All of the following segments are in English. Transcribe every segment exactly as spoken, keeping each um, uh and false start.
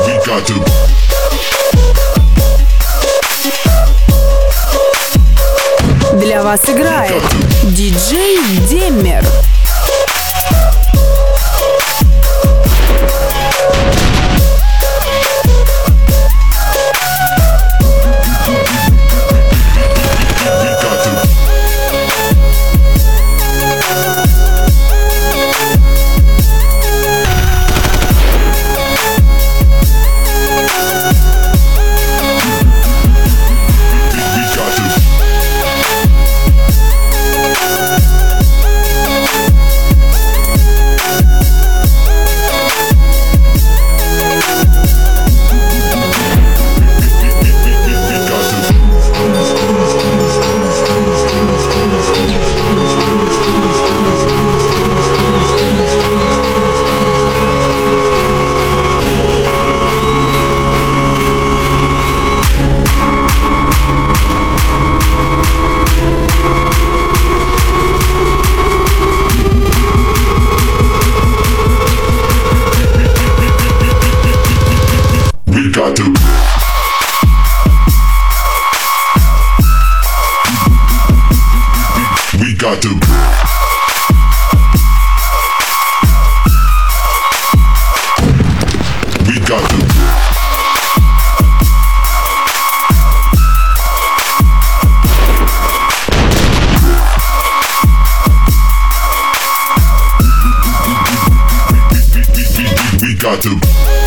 got to. Для вас играет диджей Деммер. We got to. We got to. We got to. We got to.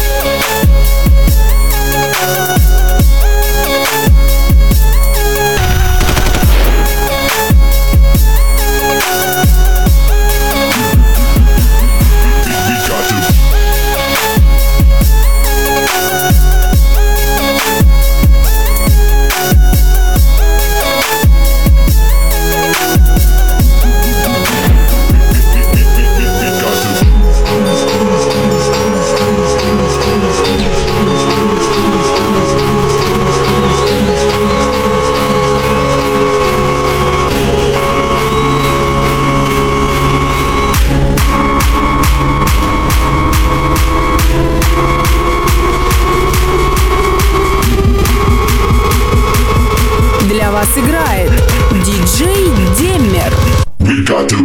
Для вас играет диджей Деммер. We got to.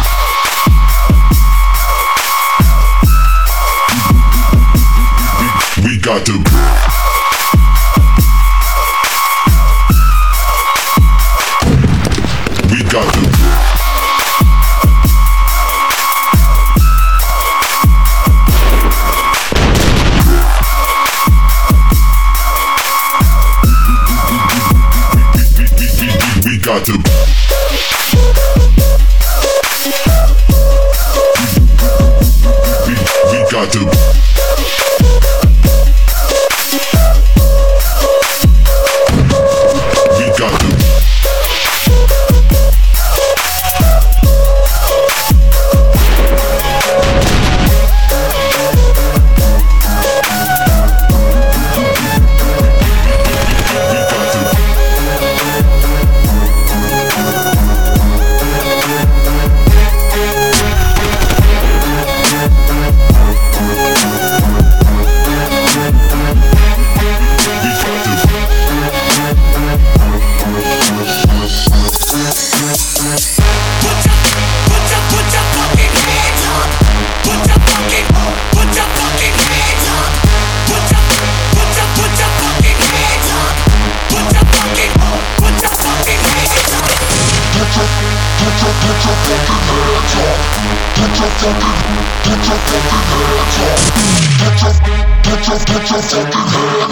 We got to. We got to. We got to. We, we got to. We got to. Put your, put your fucking hands up.